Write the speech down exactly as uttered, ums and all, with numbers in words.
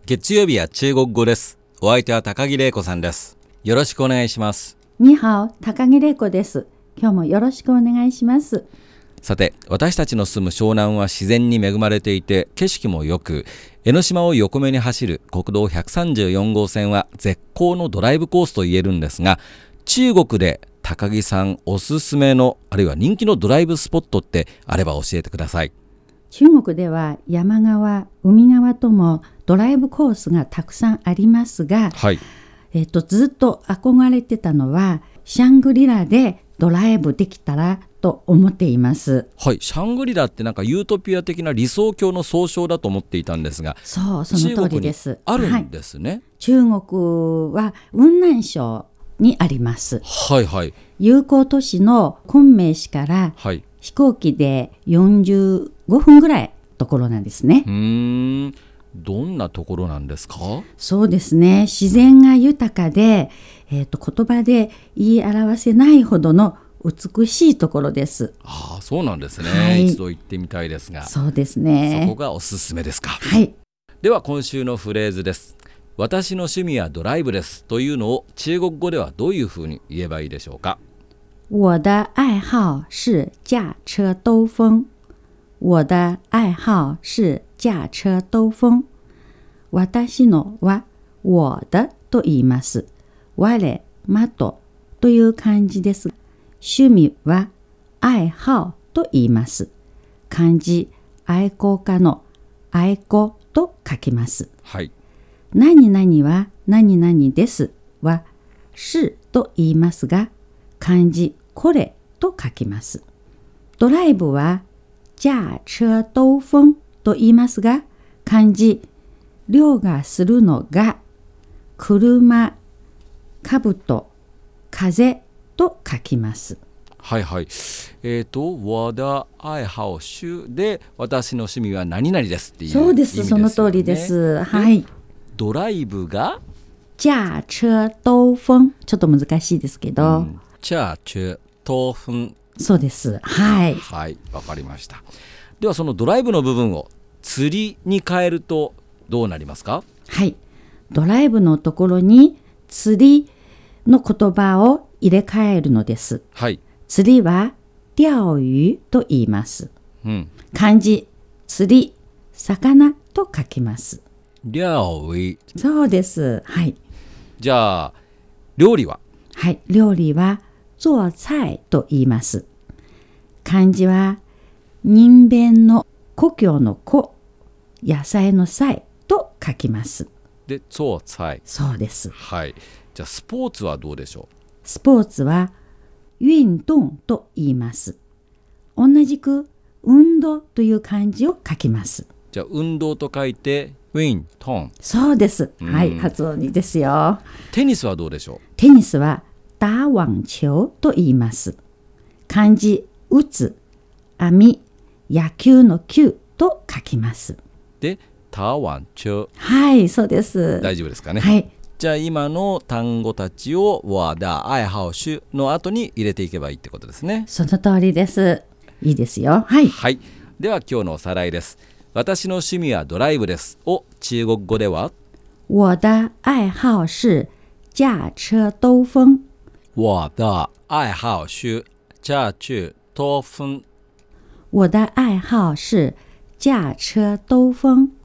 月曜日は中国語です。お相手は高木玲子さんです。よろしくお願いします。 にはお、高木玲子です。今日もよろしくお願いします。 さて、私たちの住む湘南は自然に恵まれていて景色も良く、江ノ島を横目に走る国道ひゃくさんじゅうよん号線は絶好のドライブコースと言えるんですが、中国で高木さんおすすめのあるいは人気のドライブスポットってあれば教えてください。 中国では山側、海側ともドライブコースがたくさんありますが、 はい、 えっと、ずっと憧れてたのはシャングリラでドライブできたらと思っています。 はい、シャングリラってなんかユートピア的な理想郷の総称だと思っていたんですが、 そう、その通りです。 あるんですね。はい、 中国は雲南省にあります。 はいはい。 友好都市の昆明市から、 はい、 飛行機でよんじゅうごふんぐらいところなんですね。 うーん、どんなところなんですか？ そうですね、自然が豊かで、えーと、言葉で言い表せないほどの美しいところです。 ああ、そうなんですね、 はい、 一度行ってみたいですが。 そうですね、 そこがおすすめですか？ はい。 では今週のフレーズです。私の趣味はドライブですというのを中国語ではどういうふうに言えばいいでしょうか？ 我的愛好是驾車兜風。我的愛好是駕車兜風。私のは我的と言います。我、まとという漢字です。趣味は愛好と言います。漢字愛好家の愛好と書きます。 はい。 何々は何々ですは是と言いますが、漢字これと書きます。ドライブは駕車兜風と言いますが、漢字凌駕するのが車、兜、風と書きます。 はいはい。えっと、我的愛好是で私の趣味は何々ですっていう意味ですよね。 そうです、その通りです。はい。 ドライブが駕車兜風、ちょっと難しいですけど、うん、 駕車兜風、 そうです。はい。 はい、わかりました。ではそのドライブの部分を釣りに変えるとどうなりますか？ はい。ドライブのところに釣りの言葉を入れ替えるのです。 はい。 釣りは釣魚と言います。 うん、 漢字釣り、魚と書きます。 釣魚。 そうです。はい。 じゃあ料理は？ はい。料理は做菜と言います。漢字は人弁の故郷の故、野菜の菜と書きます。 で、做菜。 そうです。 はい。じゃあスポーツはどうでしょう？ スポーツは運動と言います。同じく運動という漢字を書きます。 じゃあ運動と書いて運動。 そうです。はい、発音いいですよ。 テニスはどうでしょう？ テニスは打網球と言います。漢字打つ、網、野球の球と書きます。 で、打網球。 はい、そうです。 大丈夫ですかね？ はい。 じゃあ今の単語たちを我的愛好是の後に入れていけばいいってことですね。 その通りです。いいですよ。はい。 はい。では今日のおさらいです。私の趣味はドライブですを中国語では我的愛好是駕車兜風。 我的愛好是駕車兜風。 我的愛好是駕車兜風。